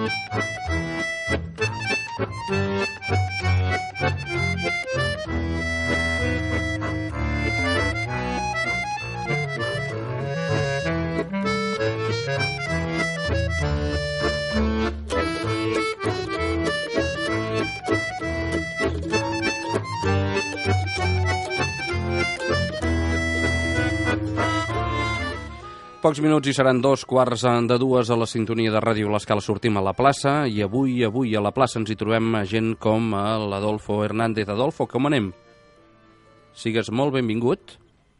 Pocs minuts i seran 2:15 a la sintonia de Ràdio L'Escala. Sortim a la plaça i avui a la plaça ens hi trobem gent com l'Adolfo Hernández. Adolfo, com anem? Sigues molt benvingut.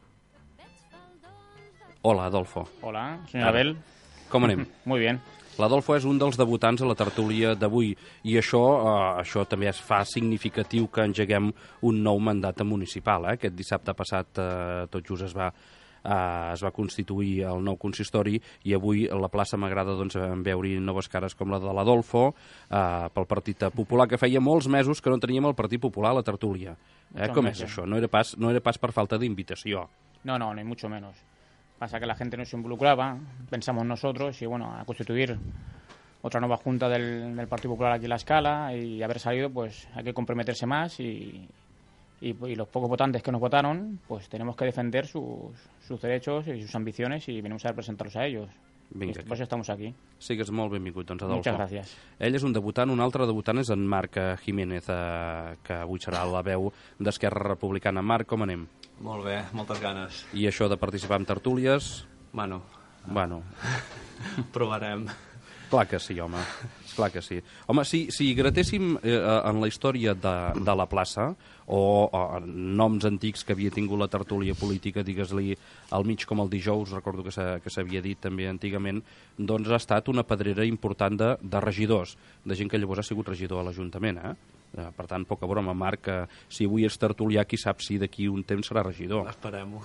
Hola, Adolfo. Hola, señor Abel. Com anem? Muy bien. L'Adolfo és un dels debutants a la tertúlia d'avui i això també es fa significatiu que engeguem un nou mandat municipal. Aquest dissabte passat tot just es va constituir el nou consistori i avui a la plaça m'agrada veure noves cares com la de l'Adolfo pel Partit Popular, que feia molts mesos que no teníem el Partit Popular a la tertúlia. Com és això? No era pas per falta d'invitació. No, ni mucho menos. Pasa que la gente no se involucraba, pensamos nosotros, y bueno, a constituir otra nueva junta del Partido Popular aquí en La Escala y haber salido, pues hay que comprometerse más y los pocos votantes que nos votaron, pues tenemos que defender sus derechos y sus ambiciones y venimos a representarlos a ellos. Vinga, per això estem aquí. Sigues molt benvingut, doncs, Adolfo. Muchas gracias. Ell és un debutant, un altre debutant és en Marc Jiménez, que avui serà la veu d'Esquerra Republicana. Marc, com anem? Molt bé, moltes ganes. I això de participar en tertúlies? Bueno. Provarem. Clar que sí, home. Clar que sí. Home, si gratéssim en la història de la plaça o noms antics que havia tingut la tertúlia política, digues-li al mig com el dijous, recordo que s'havia dit també antigament, doncs ha estat una pedrera important de regidors, de gent que llavors ha sigut regidor a l'Ajuntament, Per tant, poca broma, Marc, si avui és tertulià, qui sap si d'aquí un temps serà regidor. Esperem-ho.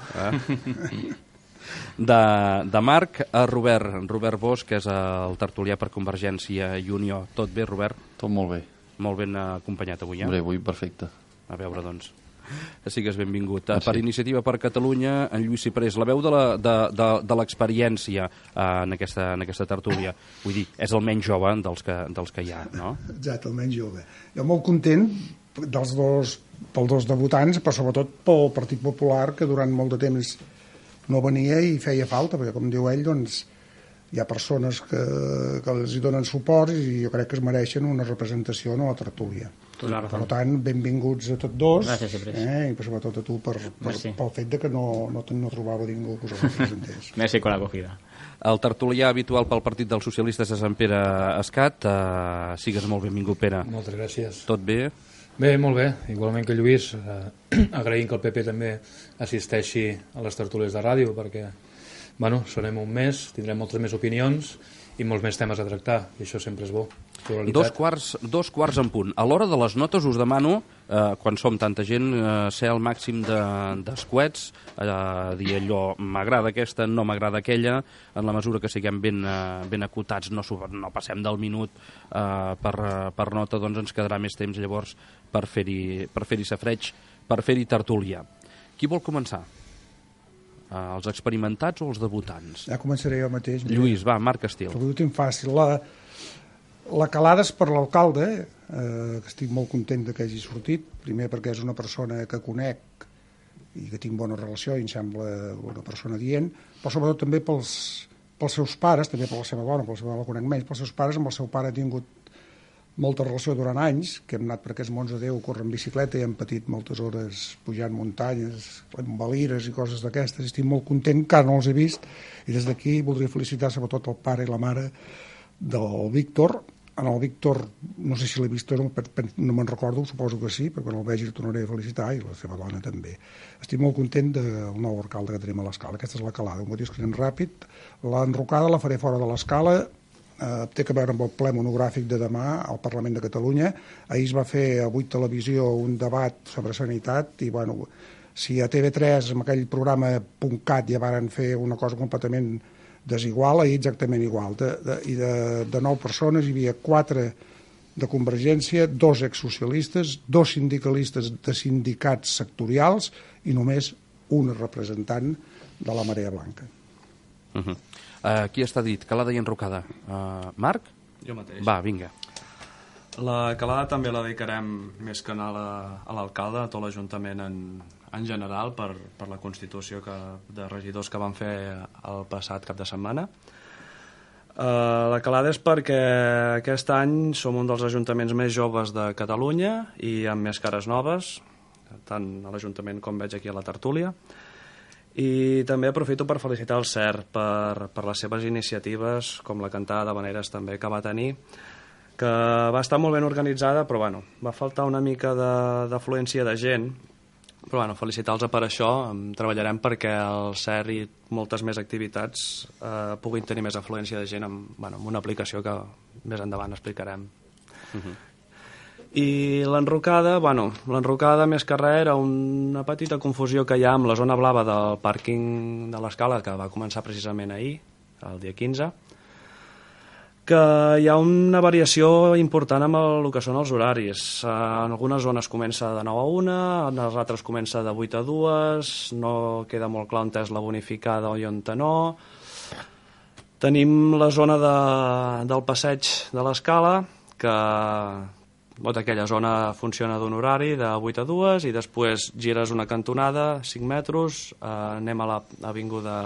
De Marc a Robert Bosch, que és el tertulià per Convergència i Unió. Tot bé, Robert? Tot molt bé. Molt ben acompanyat avui, Bé, avui perfecte. A veure, doncs. Sigues benvingut. Per Iniciativa per Catalunya, en Lluís Ciprés, la veu de l'experiència en aquesta tertúlia. Vull dir, és el menys jove dels que hi ha, no? Exacte, el menys jove. Jo molt content pels dos debutants, però sobretot pel Partit Popular, que durant molt de temps no venia i feia falta, perquè, com diu ell, doncs, hi ha persones que els hi donen suport i jo crec que es mereixen una representació en la tertúlia. Per tant, benvinguts a tots dos. Gràcies, i sobretot a tu pel fet que no trobava ningú que us representés. Merci con la acogida. El tertulià habitual pel Partit dels Socialistes és en Pere Escat. Sigues molt benvingut, Pere. Moltes gràcies. Tot bé? Bé, molt bé. Igualment que Lluís, agraïm que el PP també assisteixi a les tertúlies de ràdio, perquè serem un mes, tindrem moltes més opinions i molts més temes a tractar, i això sempre és bo. Dos quarts en punt. A l'hora de les notes us demano, quan som tanta gent, ser el màxim d'escuets, dir allò, m'agrada aquesta, no m'agrada aquella, en la mesura que siguem ben acotats, no passem del minut per nota, doncs ens quedarà més temps llavors per fer-hi safreig, per fer-hi tertúlia. Qui vol començar? Els experimentats o els debutants? Ja començaré jo mateix. Lluís, va, Marc Estil. Avui ho tinc fàcil. La calada és per l'alcalde, que estic molt content que hagi sortit. Primer perquè és una persona que conec i que tinc bona relació i em sembla una persona dient, però sobretot també pels seus pares, també per la seva dona, per la seva dona la conec menys, pels seus pares, amb el seu pare ha tingut molta relació durant anys, que hem anat per aquests mons de Déu, córrer en bicicleta i hem patit moltes hores pujant muntanyes, en balires i coses d'aquestes. Estic molt content, que no els he vist, i des d'aquí voldria felicitar sobretot el pare i la mare del Víctor. En el Víctor, no sé si l'he vist o no me'n recordo, suposo que sí, perquè quan el vegi el tornaré a felicitar, i la seva dona també. Estic molt content del nou alcalde que tenim a l'Escala. Aquesta és la calada, un motiu escrivent ràpid. L'enrocada la faré fora de l'Escala, té a veure amb el ple monogràfic de demà al Parlament de Catalunya. Ahir es va fer a 8 Televisió un debat sobre sanitat i, si a TV3 amb aquell programa .cat ja varen fer una cosa completament desigual, ahir exactament igual. De 9 persones hi havia 4 de Convergència, 2 exsocialistes, 2 sindicalistes de sindicats sectorials i només un representant de la Marea Blanca. Qui està dit? Calada i enrocada. Marc? Jo mateix. Va, vinga. La calada també la dedicarem més que anar a l'alcalde, a tot l'Ajuntament en general, per la constitució de regidors que van fer el passat cap de setmana. La calada és perquè aquest any som un dels ajuntaments més joves de Catalunya i amb més cares noves, tant a l'Ajuntament com veig aquí a la tertúlia. I també aprofito per felicitar el CER per les seves iniciatives, com la cantada d'havaneres també que va tenir, que va estar molt ben organitzada, però bueno, va faltar una mica d'afluència de gent, però bueno, felicitar-los per això. Treballarem perquè el CER i moltes més activitats puguin tenir més afluència de gent amb una aplicació que més endavant explicarem. I l'enrocada més que res era una petita confusió que hi ha amb la zona blava del pàrquing de l'Escala, que va començar precisament ahir, el dia 15, que hi ha una variació important amb el que són els horaris. En algunes zones comença de 9 a 1, en les altres comença de 8 a 2, no queda molt clar on és la bonificada o on no. Tenim la zona del passeig de l'Escala, que tota aquella zona funciona d'un horari de 8 a 2 i després gires una cantonada, 5 metres, anem a l'avinguda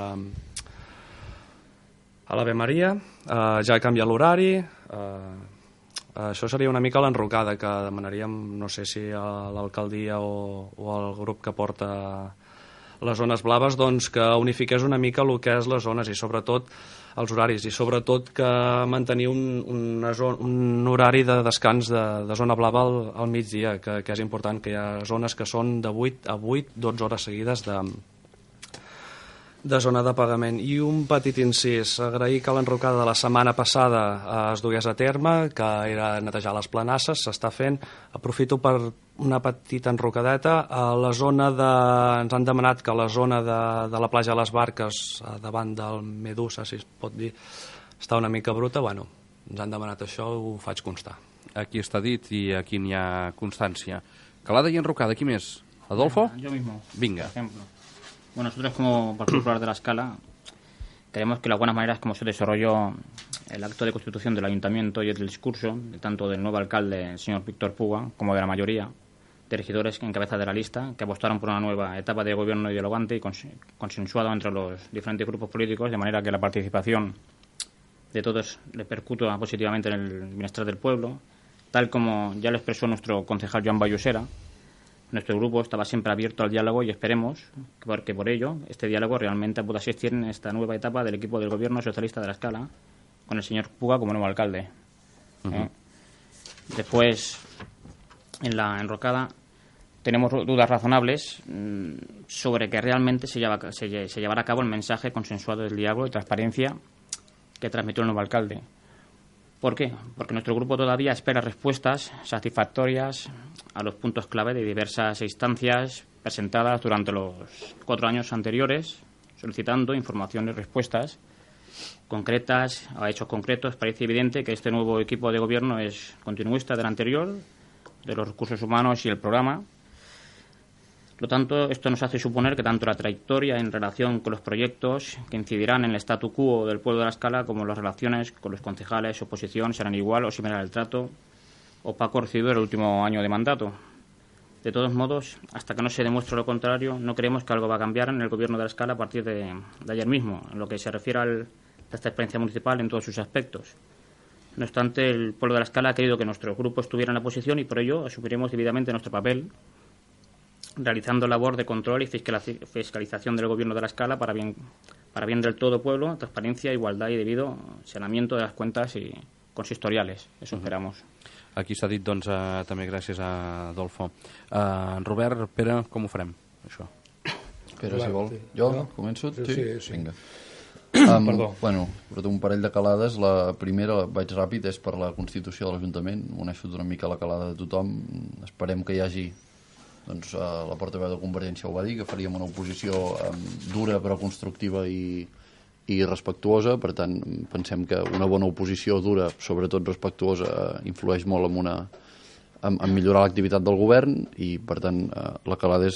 a l'Ave Maria, ja canvia l'horari. Això seria una mica l'enrocada que demanaríem, no sé si a l'alcaldia o al grup que porta les zones blaves, doncs que unifiqués una mica el que és les zones i sobretot els horaris, i sobretot que mantenir un horari de descans de zona blava al migdia, que és important, que hi ha zones que són de 8 a 8, 12 hores seguides de zona de pagament. I un petit incís, agrair que l'enrocada de la setmana passada es dugués a terme, que era netejar les planasses, s'està fent. Aprofito per una petita enrocadeta. Ens han demanat que la zona de la platja de les Barques, davant del Medusa, si es pot dir, està una mica bruta. Bueno, ens han demanat això, ho faig constar. Aquí està dit i aquí n'hi ha constància. Calada i enrocada, qui més? Adolfo? Yo mismo. Vinga. Por ejemplo. Bueno, nosotros como Partido Popular de la Escala creemos que las buenas maneras como se desarrolló el acto de constitución del Ayuntamiento y el discurso, tanto del nuevo alcalde, el señor Víctor Puga, como de la mayoría de regidores en cabeza de la lista, que apostaron por una nueva etapa de gobierno dialogante y consensuado entre los diferentes grupos políticos, de manera que la participación de todos repercuta positivamente en el bienestar del pueblo, tal como ya lo expresó nuestro concejal Joan Bayusera. Nuestro grupo estaba siempre abierto al diálogo y esperemos que por ello este diálogo realmente pueda existir en esta nueva etapa del equipo del gobierno socialista de la Escala, con el señor Puga como nuevo alcalde. Después, en la enrocada, tenemos dudas razonables sobre que realmente se llevará a cabo el mensaje consensuado del diálogo y transparencia que transmitió el nuevo alcalde. ¿Por qué? Porque nuestro grupo todavía espera respuestas satisfactorias a los puntos clave de diversas instancias presentadas durante los 4 años anteriores, solicitando información y respuestas concretas a hechos concretos. Parece evidente que este nuevo equipo de gobierno es continuista del anterior, de los recursos humanos y el programa. Por lo tanto, esto nos hace suponer que tanto la trayectoria en relación con los proyectos que incidirán en el statu quo del pueblo de la Escala como las relaciones con los concejales oposición serán igual o similar al trato opaco recibido el último año de mandato. De todos modos, hasta que no se demuestre lo contrario, no creemos que algo va a cambiar en el gobierno de la Escala a partir de ayer mismo, en lo que se refiere a esta experiencia municipal en todos sus aspectos. No obstante, el pueblo de la Escala ha querido que nuestro grupo estuviera en la oposición y por ello asumiremos debidamente nuestro papel, realizando labor de control y fiscalización del gobierno de la Escala para bien del todo pueblo, transparencia, igualdad y debido saneamiento de las cuentas y consistoriales. Eso esperamos. Aquí s'ha dit, doncs, també gràcies a Adolfo. Robert, Pere, com ho farem, això? Pere, si vol. Jo començo? Sí. Vinga. Perdó. Bueno, porto un parell de calades. La primera, vaig ràpid, és per la Constitució de l'Ajuntament. Uneixo una mica la calada de tothom. Esperem que hi hagi, doncs, la portaveu de Convergència ho va dir, que faríem una oposició dura però constructiva i respectuosa. Per tant, pensem que una bona oposició dura, sobretot respectuosa, influeix molt en millorar l'activitat del govern i, per tant, la calada és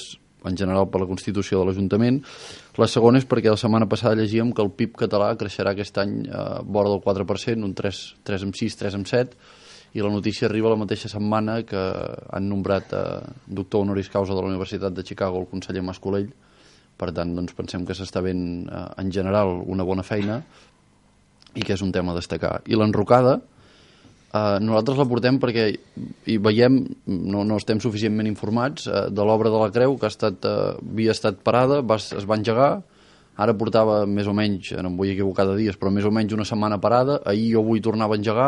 en general per la Constitució de l'Ajuntament. La segona és perquè la setmana passada llegíem que el PIB català creixerà aquest any vora del 4%, un 3,6, 3,7, i la notícia arriba la mateixa setmana que han nombrat doctor honoris causa de la Universitat de Chicago el conseller Mas-Colell. Per tant, doncs, pensem que s'està fent en general una bona feina i que és un tema a destacar. I l'enrocada, nosaltres la portem perquè hi veiem, no estem suficientment informats, de l'obra de la Creu, que havia estat parada, es va engegar, ara portava més o menys, no em vull equivocar de dies, però més o menys una setmana parada, ahir o avui tornava a engegar,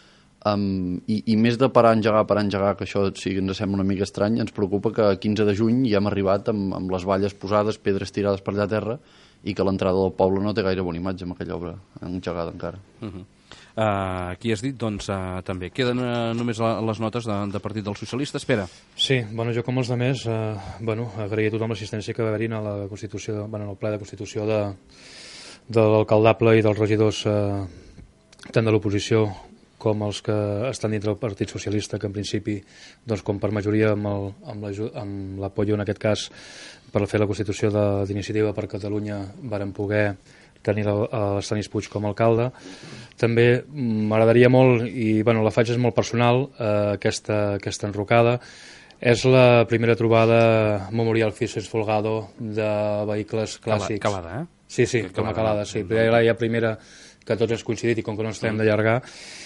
i més de parar a engegar, que això sí que ens sembla una mica estrany, ens preocupa que a 15 de juny ja hem arribat amb les valles posades, pedres tirades per allà a terra, i que l'entrada del poble no té gaire bona imatge amb aquella obra engegada encara. Aquí has dit, doncs, també. Queden només les notes de Partit dels Socialistes. Espera. Sí, jo com els altres, agrair a tothom l'assistència que va haver-hi a la Constitució, al ple de Constitució de l'alcaldable i dels regidors tant de l'oposició com els que estan dintre del Partit Socialista, que en principi, doncs, com per majoria amb l'apoyo en aquest cas per fer la Constitució d'Iniciativa per Catalunya varen poder tenir l'Estanis Puig com a alcalde. També m'agradaria molt, i la faig és molt personal, aquesta enrocada. És la primera trobada Memorial Vicens Folgado de vehicles clàssics. Calada, Sí, com a calada, sí. Però ja primera que tots ens coincidit i com que no ens hem d'allargar.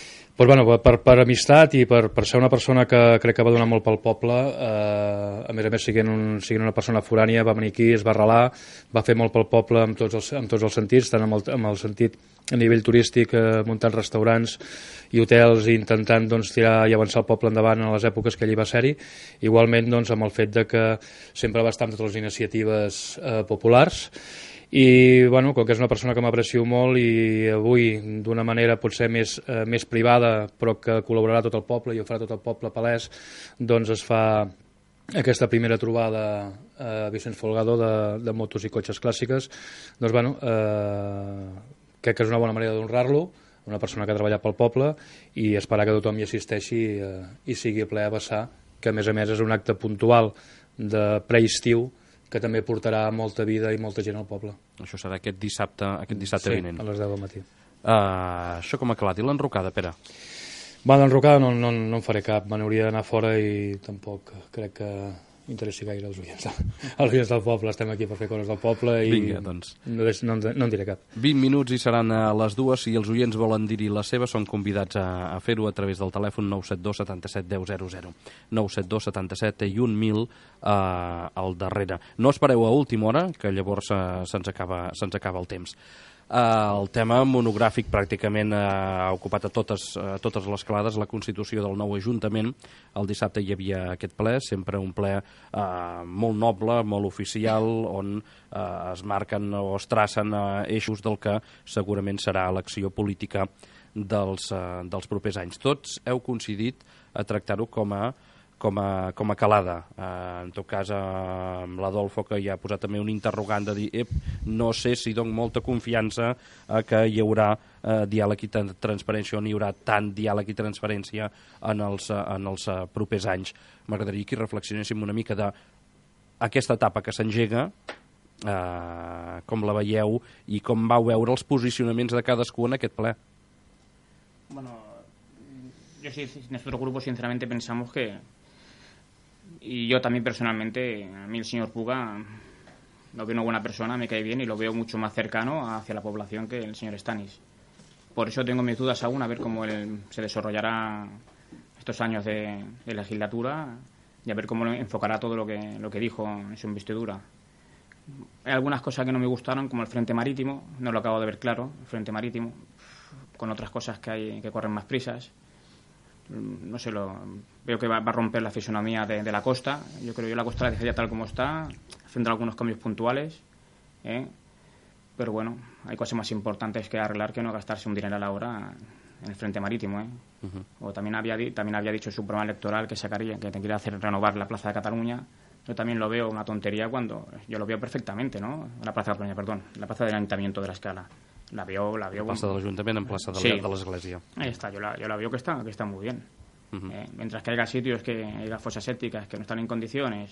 Per amistat i per ser una persona que crec que va donar molt pel poble, a més siguent una persona forània, va venir aquí, es va arrelar, va fer molt pel poble en tots els sentits, tant amb el sentit a nivell turístic, muntant restaurants i hotels i intentant tirar i avançar el poble endavant en les èpoques que allí va ser-hi. Igualment amb el fet de que sempre va estar amb totes les iniciatives populars. I com que és una persona que m'aprecio molt i avui d'una manera potser més privada però que col·laborarà tot el poble i ho farà tot el poble palès, doncs es fa aquesta primera trobada a Vicens Folgado de motos i cotxes clàssiques. Doncs crec que és una bona manera d'honrar-lo, una persona que ha treballat pel poble, i esperar que tothom hi assisteixi i sigui ple a vessar, que a més és un acte puntual de preestiu que també portarà molta vida i molta gent al poble. Això serà aquest dissabte vinent. Sí, a les 10 del matí. Això com ha calat. I l'enrocada, Pere? L'enrocada no en faré cap. Me n'hauria d'anar fora i tampoc crec que interessi gaire als oients del poble. Estem aquí per fer coses del poble i vinga, doncs. No en diré cap. 20 minuts i seran a les 2. Si els oients volen dir-hi la seva, són convidats a fer-ho a través del telèfon 972 77 10 00. 972 77 i 1000 al darrere. No espereu a última hora, que llavors se'ns acaba el temps. El tema monogràfic pràcticament ha ocupat a totes les calades, la constitució del nou Ajuntament. El dissabte hi havia aquest ple, sempre un ple molt noble, molt oficial, on es marquen o es tracen eixos del que segurament serà l'acció política dels propers anys. Tots heu coincidit a tractar-ho com a calada. En tot cas, amb l'Adolfo, que ja ha posat també un interrogant de dir no sé si dono molta confiança que hi haurà diàleg i transparència, o n'hi haurà tant diàleg i transparència en els propers anys. M'agradaria que reflexionéssim una mica d'aquesta etapa que s'engega, com la veieu i com vau veure els posicionaments de cadascú en aquest ple. Yo sí, nuestro grupo sinceramente pensamos que, y yo también personalmente, a mí el señor Puga lo veo una buena persona, me cae bien y lo veo mucho más cercano hacia la población que el señor Stanis. Por eso tengo mis dudas aún a ver cómo él se desarrollará estos años de legislatura y a ver cómo enfocará todo lo que dijo en su investidura. Hay algunas cosas que no me gustaron, como el Frente Marítimo, no lo acabo de ver claro, el Frente Marítimo, con otras cosas que corren más prisas. No sé, veo que va a romper la fisonomía de la costa. Yo creo que la costa la dejaría tal como está, haciendo algunos cambios puntuales, pero bueno, hay cosas más importantes que arreglar que no gastarse un dinero a la hora en el Frente Marítimo. O también había dicho en su programa electoral que quería hacer renovar la Plaza de Cataluña. Yo también lo veo una tontería cuando yo lo veo perfectamente, ¿no? La Plaza de Cataluña, perdón, la Plaza del Ayuntamiento de la Escala. La veo plaça de l'Ajuntament en plaça de l'Església. Ahí está, yo la veo que está muy bien. Mientras que haya sitios que haya fosas sépticas que no están en condiciones,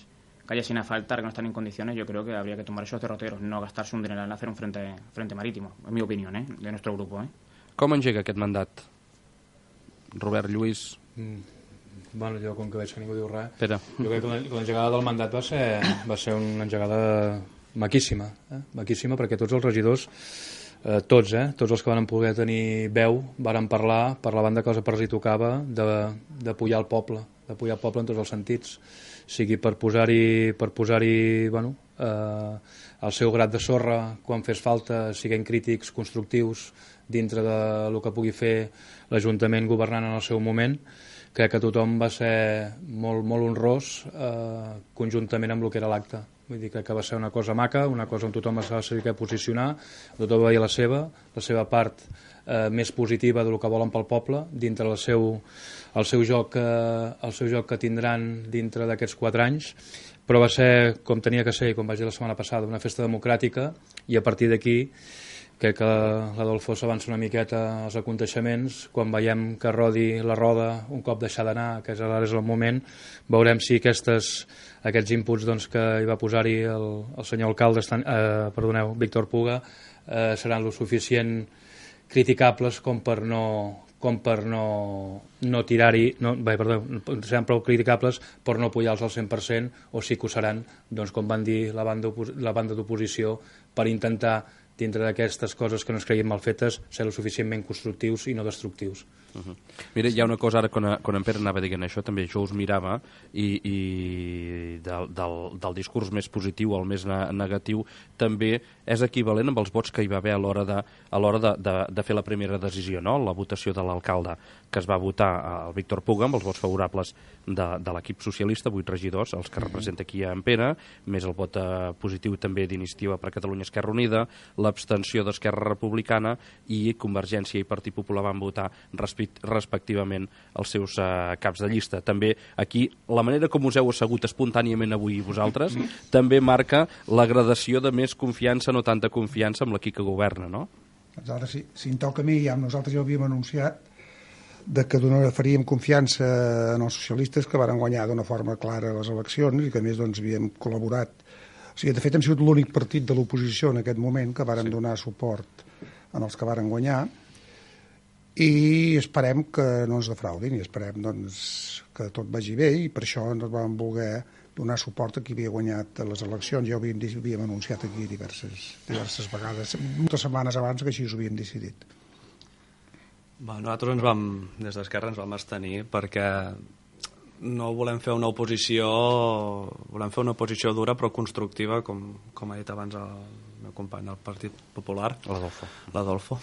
que haya sin asfaltar, que no están en condiciones, yo creo que habría que tomar esos derroteros, no gastarse un dinero en hacer un frente marítimo, en mi opinión, de nuestro grupo. Com engega aquest mandat? Robert, Lluís... Bueno, jo, com que veig que ningú diu res... Pere. Jo crec que l'engegada del mandat va ser una engegada maquíssima, maquíssima, perquè tots els regidors, tots els que van poder tenir veu, varen parlaven de cosa per si tocava, d'apoyar el poble en tots els sentits, sigui per posar-hi bueno, el seu grat de sorra quan fes falta, siguent crítics constructius dintre del que pugui fer l'Ajuntament governant en el seu moment. Crec que tothom va ser molt honrós conjuntament amb el que era l'acte. Vull dir, crec que va ser una cosa maca, una cosa on tothom es va saber posicionar, tothom va dir la seva part més positiva del que volen pel poble, dintre el seu joc que tindran dintre d'aquests 4 anys, però va ser com tenia que ser, i com vaig dir la setmana passada, una festa democràtica, i a partir d'aquí crec que l'Adolfo s'avança una miqueta als aconteixements. Quan veiem que rodi la roda un cop deixar d'anar, que ara és el moment, veurem si aquests inputs doncs, que hi va posar-hi el senyor alcalde, Víctor Puga, seran lo suficient criticables com per no tirar-hi, seran prou criticables per no apoyar-los al 100%, o sí que ho seran, doncs, com van dir la banda d'oposició, per intentar dintre d'aquestes coses que no es creguin mal fetes, ser lo suficientment constructius i no destructius. Mira, hi ha una cosa, ara quan en Pere anava dient això, també jo us mirava i del discurs més positiu al més negatiu també és equivalent amb els vots que hi va haver a l'hora de fer la primera decisió, no? La votació de l'alcalde, que es va votar el Víctor Puga amb els vots favorables de l'equip socialista, 8 regidors, els que representa aquí en Pere, més el vot positiu també d'Iniciativa per Catalunya Esquerra Unida, l'abstenció d'Esquerra Republicana, i Convergència i Partit Popular van votar respectivament els seus caps de llista. També aquí la manera com us heu assegut espontàniament avui vosaltres també marca la gradació de més confiança, no tanta confiança amb l'equip que governa, no? Ara, si em toca a mi, nosaltres ja ho havíem anunciat que faríem confiança en els socialistes, que varen guanyar d'una forma clara les eleccions i que a més doncs havíem col·laborat. O sigui, de fet hem sigut l'únic partit de l'oposició en aquest moment que varen donar suport en els que varen guanyar, i esperem que no ens defraudin i esperem doncs, que tot vagi bé, i per això ens vam voler donar suport a qui havia guanyat les eleccions. Ja ho havíem anunciat aquí diverses vegades, moltes setmanes abans que així ho havíem decidit. Nosaltres des d'Esquerra ens vam abstenir perquè no volem fer una oposició dura però constructiva, com ha dit abans el meu company del Partit Popular, l'Adolfo.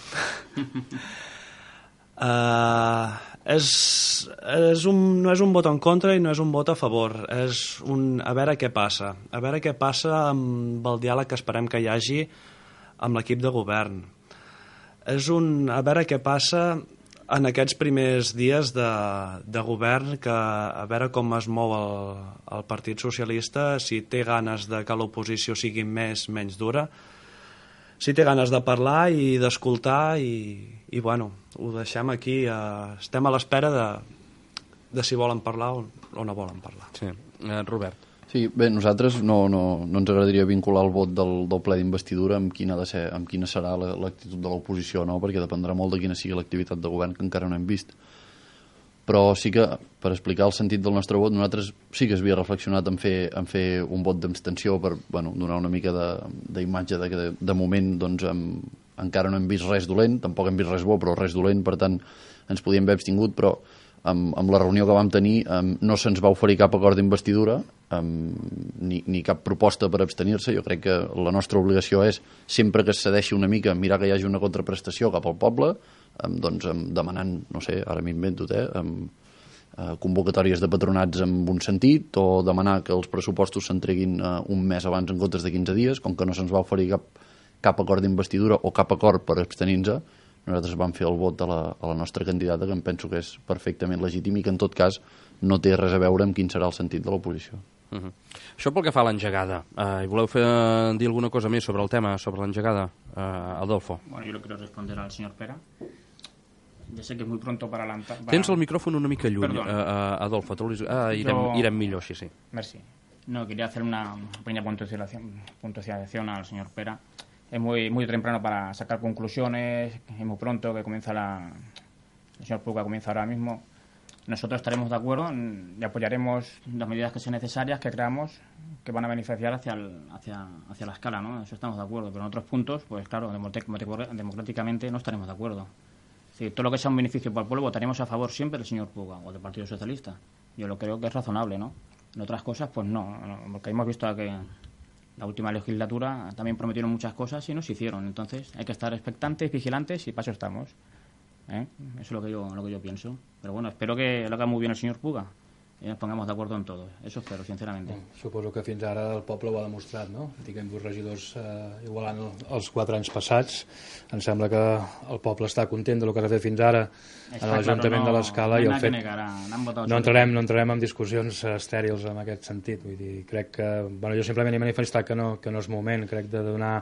No és un vot en contra i no és un vot a favor, és a veure què passa, amb el diàleg que esperem que hi hagi amb l'equip de govern. És a veure què passa en aquests primers dies de govern, a veure com es mou el Partit Socialista, si té ganes de que l'oposició sigui menys dura, si té ganes de parlar i d'escoltar, i bueno, ho deixem aquí. Estem a l'espera de si volen parlar o no volen parlar. Sí. Robert. Sí, bé, nosaltres no ens agradaria vincular el vot del ple d'investidura amb quina serà l'actitud de l'oposició, no? Perquè dependrà molt de quina sigui l'activitat de govern, que encara no hem vist. Però sí que, per explicar el sentit del nostre vot, nosaltres sí que s'havia reflexionat en fer un vot d'abstenció per donar una mica d'imatge que de moment doncs, encara no hem vist res dolent, tampoc hem vist res bo, però res dolent, per tant ens podíem haver abstingut, però amb la reunió que vam tenir no se'ns va oferir cap acord d'investidura ni cap proposta per abstenir-se. Jo crec que la nostra obligació és, sempre que es cedeixi una mica, mirar que hi hagi una contraprestació cap al poble, doncs demanant, no sé, ara m'invento, convocatòries de patronats en un sentit, o demanar que els pressupostos s'entreguin un mes abans en comptes de 15 dies. Com que no se'ns va oferir cap acord d'investidura o cap acord per abstenir-nos, nosaltres vam fer el vot a la nostra candidata, que em penso que és perfectament legítim i que en tot cas no té res a veure amb quin serà el sentit de l'oposició. Això pel que fa a l'engegada. I voleu dir alguna cosa més sobre el tema, sobre l'engegada, Adolfo? Bueno, yo le quiero responder al señor Pera. Ya sé que es muy pronto para lanzar... Tens el micròfon una mica lluny, Adolfo. Irem millor així, sí. Merci. No, quería hacer una pequeña puntualización al señor Pera. Es muy temprano para sacar conclusiones, es muy pronto que comienza el señor Puga comienza ahora mismo. Nosotros estaremos de acuerdo y apoyaremos las medidas que sean necesarias, que creamos que van a beneficiar hacia la escala, ¿no? Eso estamos de acuerdo, pero en otros puntos, pues claro, democráticamente no estaremos de acuerdo. Sí, todo lo que sea un beneficio para el pueblo votaremos a favor siempre del señor Puga o del Partido Socialista. Yo lo creo que es razonable, ¿no? En otras cosas, pues no, porque hemos visto que la última legislatura también prometieron muchas cosas y no se hicieron. Entonces hay que estar expectantes, vigilantes y para eso estamos. Eso es lo que yo pienso. Pero bueno, espero que lo haga muy bien el señor Puga i ens pongamos d'acord en tot. Eso espero, sinceramente. Suposo que fins ara el poble ho ha demostrat, no? Diguem, 2 regidors igualant els 4 anys passats. Em sembla que el poble està content del que s'ha fet fins ara en l'Ajuntament de l'Escala i el fet... No entrarem en discussions estèrils en aquest sentit. Vull dir, crec que... Bueno, jo simplement he manifestat que no és moment, crec, de donar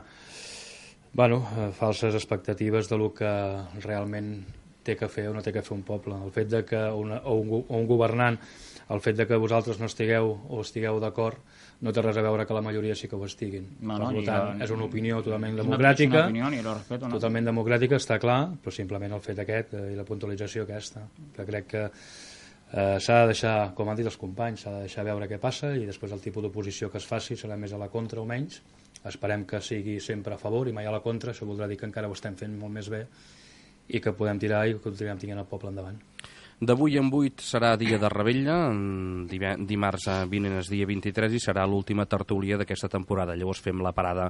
falses expectatives de lo que realment té que fer o no té que fer un poble. El fet de que un governant, el fet de que vosaltres no estigueu o estigueu d'acord no té res a veure que la majoria sí que ho estiguin. Per tant, és una opinió totalment democràtica, totalment democràtica, està clar, però simplement el fet aquest i la puntualització aquesta, que crec que s'ha de deixar, com han dit els companys, s'ha de deixar veure què passa i després el tipus d'oposició que es faci serà més a la contra o menys. Esperem que sigui sempre a favor i mai a la contra, això voldrà dir que encara ho estem fent molt més bé i que podem tirar i que continuem tinguent el poble endavant. D'avui en 8 serà dia de Rebella, dimarts vinent és dia 23 i serà l'última tertúlia d'aquesta temporada. Llavors fem la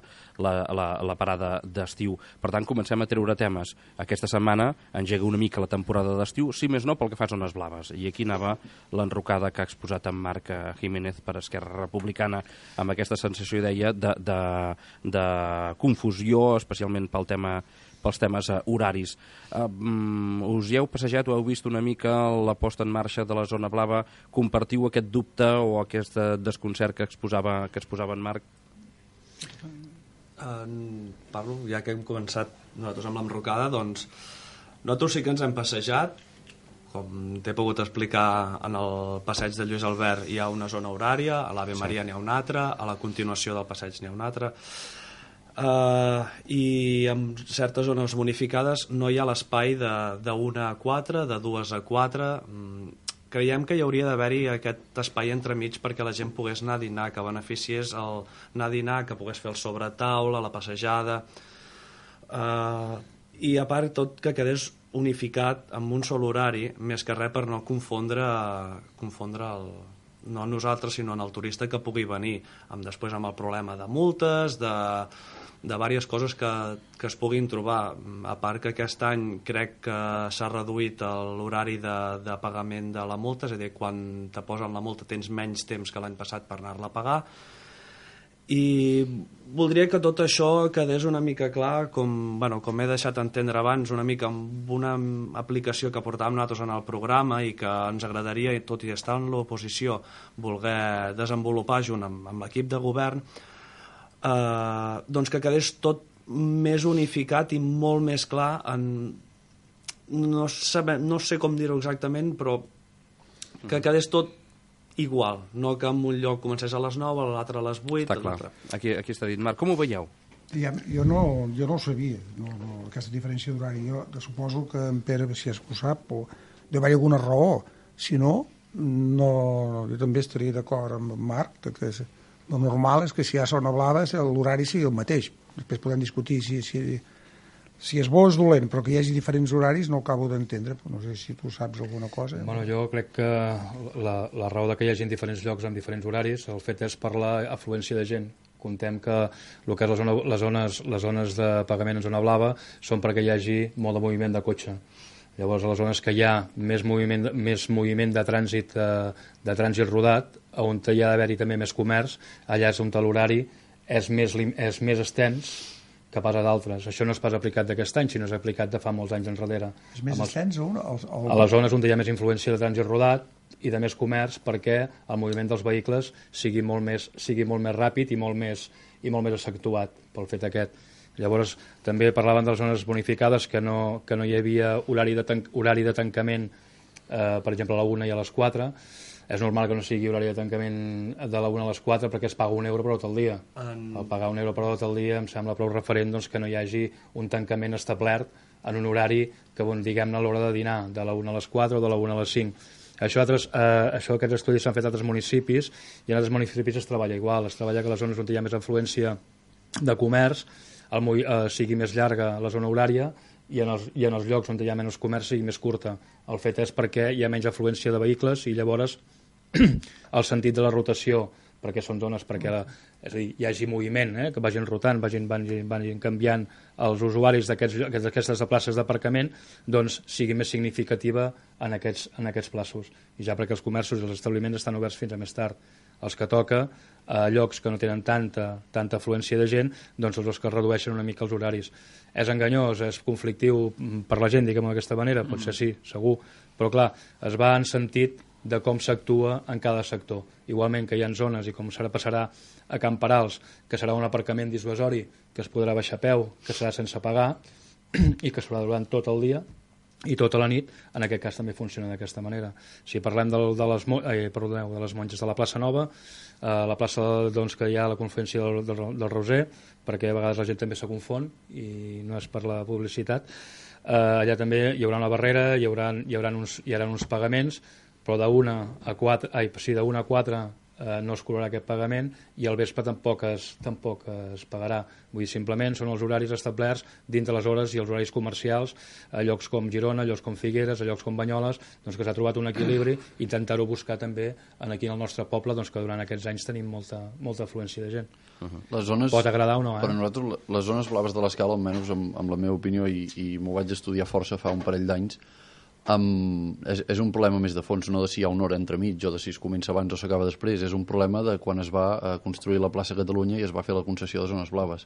parada d'estiu. Per tant, comencem a treure temes. Aquesta setmana engega una mica la temporada d'estiu, si més no pel que fa a Zones Blaves. I aquí anava l'enrocada que ha exposat en Marc Jiménez per Esquerra Republicana, amb aquesta sensació, deia, de confusió, especialment pels temes horaris. Us hi heu passejat o heu vist una mica la posta en marxa de la Zona Blava? Compartiu aquest dubte o aquest desconcert que exposava en Marc? Parlo, ja que hem començat nosaltres amb l'enrocada, doncs nosaltres sí que ens hem passejat. Com t'he pogut explicar, en el passeig de Lluís Albert hi ha una zona horària, a l'Ave Maria n'hi ha una altra, a la continuació del passeig n'hi ha una altra. I en certes zones bonificades no hi ha l'espai de 1 a 4, de 2 a 4. Creiem que hi hauria d'haver-hi aquest espai entremig perquè la gent pogués anar a dinar, que beneficiés anar a dinar, que pogués fer el sobretaula, la passejada, i a part tot que quedés unificat amb un sol horari, més que res per no confondre no nosaltres sinó en el turista que pugui venir, després amb el problema de multes, de diverses coses que es puguin trobar. A part que aquest any crec que s'ha reduït l'horari de pagament de la multa, és a dir, quan te posen la multa tens menys temps que l'any passat per anar-la a pagar, i voldria que tot això quedés una mica clar, com he deixat entendre abans, una mica amb una aplicació que portàvem nosaltres en el programa i que ens agradaria, tot i estar en l'oposició, voler desenvolupar junt amb l'equip de govern, doncs que quedés tot més unificat i molt més clar no sé com dir-ho exactament, però que quedés tot igual, no que en un lloc comencés a les 9, a l'altre a les 8. Està clar, aquí està dit. Marc, com ho veieu? Jo no ho sabia, aquesta diferència d'horari. Jo suposo que en Pere, si ho sap, deu haver alguna raó. Si no, jo també estaria d'acord amb en Marc, que el normal és que si hi ha Zona Blava l'horari sigui el mateix. Després podem discutir si és bo o és dolent, però que hi hagi diferents horaris no ho acabo d'entendre. No sé si tu saps alguna cosa. Bueno, jo crec que la raó que hi hagi en diferents llocs amb diferents horaris, el fet és per l'afluència de gent. Contem que el que és les zones de pagament en Zona Blava són perquè hi hagi molt de moviment de cotxe. Llavors, a les zones que hi ha més moviment de trànsit rodat, on hi ha d'haver-hi també més comerç, allà és on l'horari és més extens que pas a d'altres. Això no és pas aplicat d'aquest any, sinó és aplicat de fa molts anys enrere. És més extens a les zones on hi ha més influència de trànsit rodat i de més comerç, perquè el moviment dels vehicles sigui molt més ràpid i molt més accentuat pel fet aquest. Llavors, també parlaven de les zones bonificades que no hi havia horari de tancament per exemple, a la 1 i a les 4. És normal que no sigui horari de tancament de la 1 a les 4 perquè es paga €1 per tot el dia. Al pagar €1 per tot el dia em sembla prou referent doncs, que no hi hagi un tancament establert en un horari que, diguem-ne, a l'hora de dinar, de la 1 a les 4 o de la 1 a les 5. Aquests estudis s'han fet a altres municipis i en altres municipis es treballa igual. Es treballa que les zones on hi ha més afluència de comerç sigui més llarga la zona horària i en els llocs on hi ha menys comerç sigui més curta. El fet és perquè hi ha menys afluència de vehicles i llavors el sentit de la rotació, perquè són zones perquè és a dir, hi hagi moviment, que vagin rotant, vagin canviant els usuaris d'aquestes places d'aparcament, doncs sigui més significativa en aquests plaços. I ja perquè els comerços i els establiments estan oberts fins a més tard. Els que toca, a llocs que no tenen tanta afluència de gent, doncs els que redueixen una mica els horaris. És enganyós, és conflictiu per la gent, diguem-ho d'aquesta manera, potser sí, segur, però clar, es va en sentit de com s'actua en cada sector. Igualment que hi ha zones, i com passarà a Camp Perals, que serà un aparcament dissuasori, que es podrà baixar a peu, que serà sense pagar, i que serà durant tot el dia i tota la nit, en aquest cas també funciona d'aquesta manera. Si parlem de les monges de la plaça Nova, la plaça que hi ha la confluència del Roser, perquè a vegades la gent també se confon i no és per la publicitat, allà també hi haurà una barrera, hi haurà uns pagaments, però de 1 a 4 no es cobrarà aquest pagament i al vespre tampoc es pagarà. Vull dir, simplement són els horaris establerts dins de les hores i els horaris comercials a llocs com Girona, a llocs com Figueres, a llocs com Banyoles, doncs que s'ha trobat un equilibri i intentar-ho buscar també aquí en el nostre poble, doncs que durant aquests anys tenim molta afluència de gent. Les zones, pot agradar o no, per nosaltres, les zones blaves de l'escala, almenys amb la meva opinió, i m'ho vaig estudiar força fa un parell d'anys, és un problema més de fons, no de si hi ha una hora entremig o de si es comença abans o s'acaba després. És un problema de quan es va construir la plaça Catalunya i es va fer la concessió de zones blaves.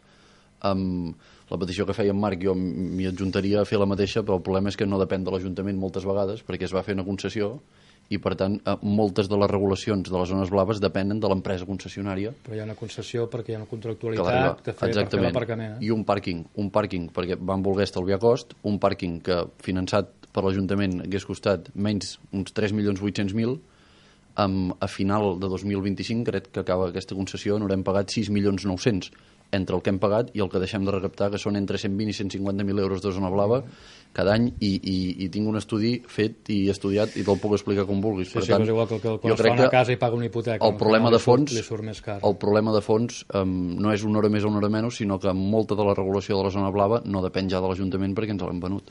La petició que feia en Marc jo m'hi adjuntaria a fer la mateixa, però el problema és que no depèn de l'Ajuntament moltes vegades perquè es va fer una concessió i per tant moltes de les regulacions de les zones blaves depenen de l'empresa concessionària. Però hi ha una concessió perquè hi ha una contractualitat per fer l'aparcament. I un pàrquing perquè van voler estalviar cost, un pàrquing que finançat per l'Ajuntament hagués costat menys uns 3.800.000, a final de 2025 crec que acaba aquesta concessió n'haurem pagat 6.900.000 entre el que hem pagat i el que deixem de recaptar, que són entre 120 i 150.000 euros de zona blava cada any, i tinc un estudi fet i estudiat i te'l puc explicar com vulguis. Per tant, és igual que quan es fa una casa i paga una hipoteca, el problema de fons més no és una hora més o una hora menys, sinó que molta de la regulació de la zona blava no depèn ja de l'Ajuntament perquè ens l'hem venut.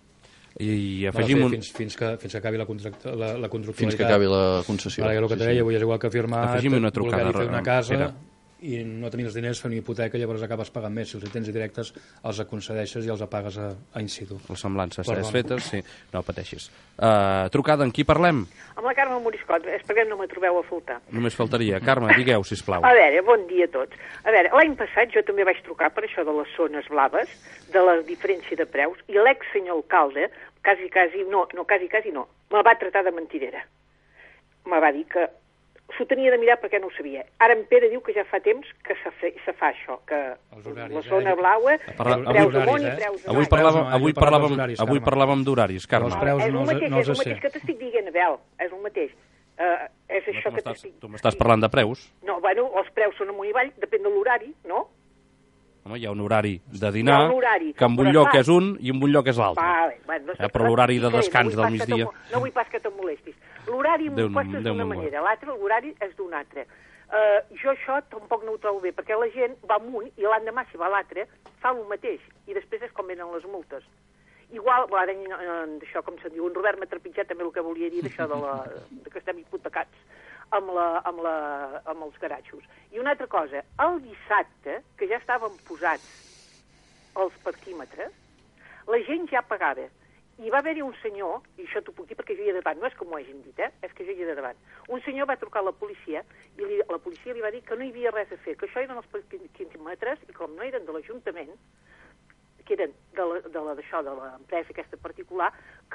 I afegim fins que acabi la contractualitat, fins que acabi la concessió. Ara, el que te deia, avui és igual que firmar voler fer una casa i no tenir els diners, fer una hipoteca, llavors acabes pagant més. Si els tens directes els concedeixes i els pagues a in situ. Les semblances fetes, sí, no pateixis. Trucada, amb qui parlem? Amb la Carme Moriscot, és perquè no me trobeu a faltar. Només faltaria. Carme, digueu, sisplau. A veure, bon dia a tots. A veure, l'any passat jo també vaig trucar per això de les zones blaves, de la diferència de preus, i l'ex-senyor alcalde, quasi no, me va tratar de mentirera. Me va dir que s'ho tenia de mirar perquè no ho sabia. Ara en Pere diu que ja fa temps que se fa això, que la zona blaua, preus amunt i preus avall. Avui parlàvem d'horaris, Carme. És el mateix que t'estic dient, Abel, és el mateix. És això que t'estic... Tu m'estàs parlant de preus? No, bueno, els preus són amunt i avall, depèn de l'horari, no? Home, hi ha un horari de dinar que en un lloc és un i en un lloc és l'altre. Per l'horari de descans del migdia. No vull pas que te molestis. L'horari m'ho poses d'una manera, l'altre, l'horari és d'una altra. Jo això tampoc no ho trobo bé, perquè la gent va amunt i l'endemà si va a l'altre fa el mateix, i després és com venen les multes. Igual, d'això com se'n diu, en Robert m'ha trepitjat també el que volia dir d'això de que estem hipotecats amb els garatxos. I una altra cosa, el dissabte, que ja estaven posats els parquímetres, la gent ja pagava. I va haver-hi un senyor, i això t'ho puc dir perquè jo hi he de davant, no és que m'ho hagin dit, és que jo hi he de davant. Un senyor va trucar a la policia i la policia li va dir que no hi havia res a fer, que això eren els parquímetres i com no eren de l'Ajuntament, que eren de l'empresa aquesta particular,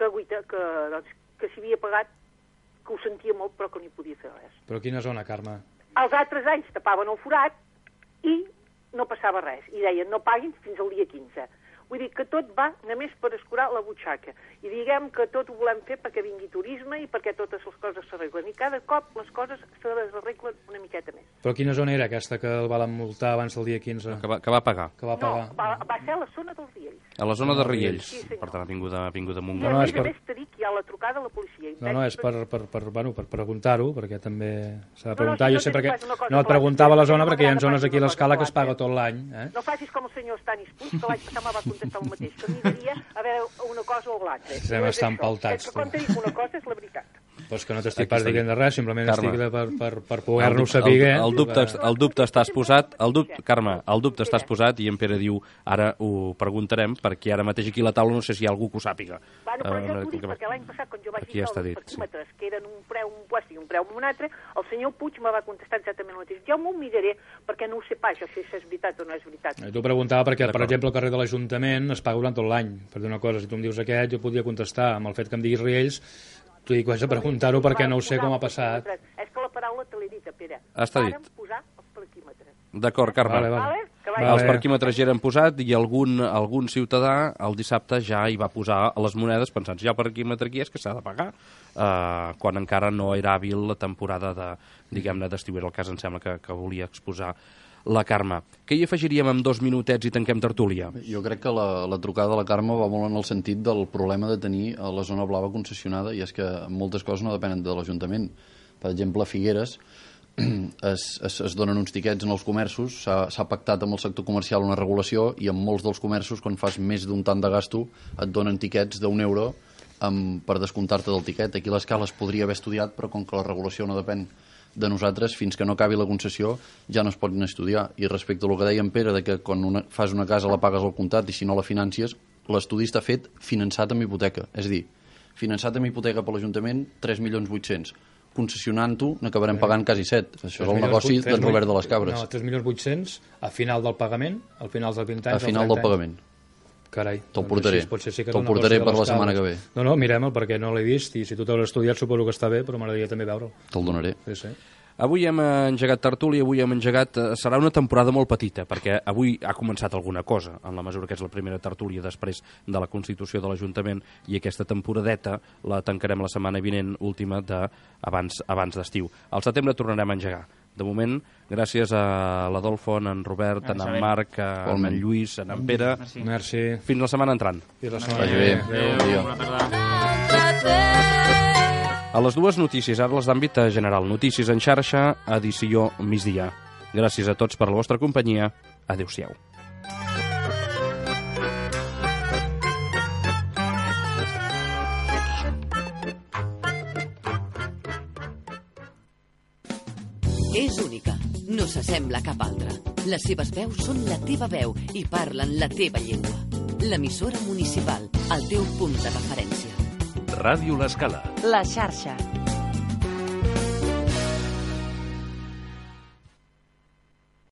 que s'hi havia pagat, que ho sentia molt però que no hi podia fer res. Però quina zona, Carme? Els altres anys tapaven el forat i no passava res. I deien no paguin fins al dia 15. Vull dir que tot va només per escurar la butxaca. I diguem que tot ho volem fer perquè vingui turisme i perquè totes les coses s'arreglen. I cada cop les coses se desarreglen una miqueta més. Però quina zona era aquesta que el van multar abans del dia 15? Que va pagar. Que va pagar. No, va ser a la zona dels Riells. A la zona de Riells. Sí, per tant, ha vingut de Montgat. I a més a més t'he dit que hi ha la trucada a la policia. No, és per preguntar-ho, perquè també s'ha de preguntar. Jo sé perquè no et preguntava la zona, perquè hi ha zones aquí a l'Escala que es paga tot l'any. No facis com el senyor Stanis Puig, que l'any passat me va contestar el mateix, que m'hi a veure una cosa o l'altra. Estem estan empaltats. Quan te dic una cosa és la veritat. Pues que no t'estic pas dient de res, simplement estic per poder-nos saber. El dubte està exposat, Carme, el dubte està exposat i en Pere diu, ara ho preguntarem, perquè ara mateix aquí a la taula no sé si hi ha algú que ho sàpiga. Bueno, però jo t'ho dic, perquè l'any passat, quan jo vaig dir els parquímetres, que eren un preu un puest i un preu un altre, el senyor Puig me va contestar exactament el mateix. Jo m'ho miraré, perquè no ho sé pas, jo si és veritat o no és veritat. T'ho preguntava perquè, per exemple, el carrer de l'Ajuntament es paga durant tot l'any. Per dir una cosa, si tu em dius aquest, jo podria contestar. Amb el fet que em diguis Riells, t'ho dic, vaig a preguntar-ho perquè no ho sé com ha passat. És que la paraula te l'he dit, Pere. Està dit. Vàrem posar els parquímetres. D'acord, Carme. Vale. Els parquímetres ja eren posat i algun ciutadà el dissabte ja hi va posar les monedes pensant, si hi ha parquímetre aquí és que s'ha de pagar, quan encara no era hàbil la temporada d'estiu. Era el cas, em sembla, que volia exposar la Carme. Què hi afegiríem en 2 minutets i tanquem tertúlia? Jo crec que la trucada de la Carme va molt en el sentit del problema de tenir la zona blava concessionada, i és que moltes coses no depenen de l'Ajuntament. Per exemple, a Figueres es donen uns tiquets en els comerços, s'ha pactat amb el sector comercial una regulació, i en molts dels comerços, quan fas més d'un tant de gasto, et donen tiquets d'1 € per descomptar-te del tiquet. Aquí l'Escala es podria haver estudiat, però com que la regulació no depèn de nosaltres, fins que no acabi la concessió ja no es pot estudiar. I respecte al que deia en Pere, de que quan fas una casa la pagues al comptat i si no la financies, l'estudi està fet finançat amb hipoteca. És a dir, finançat amb hipoteca per l'Ajuntament 3.800.000. Concessionant-ho n'acabarem pagant quasi 7. Això és el negoci d'en Robert de les Cabres. No, 3.800.000 a final del pagament, al final dels 20 anys. A final del pagament. Carai. Te'l portaré. Te'l portaré per la setmana que ve. No, mirem-el, perquè no l'he vist, i si tu t'hauràs estudiat suposo que està bé, però m'agradaria també veure'l. Te'l donaré. Sí. Avui hem engegat tertúlia, serà una temporada molt petita, perquè avui ha començat alguna cosa, en la mesura que és la primera tertúlia després de la Constitució de l'Ajuntament, i aquesta temporadeta la tancarem la setmana vinent, última abans d'estiu. Al setembre tornarem a engegar. De moment, gràcies a l'Adolfo, a en Robert, a en Marc, a en Lluís, a en Pere. Merci. Fins la setmana entrant. Fins la setmana que ve. A les 2 notícies, ara les d'àmbit general. Notícies en xarxa, edició migdia. Gràcies a tots per la vostra companyia. Adéu-siau. És única, no s'assembla a cap altra. Les seves veus són la teva veu i parlen la teva llengua. L'emissora municipal, el teu punt de referència. Ràdio L'Escala. La xarxa.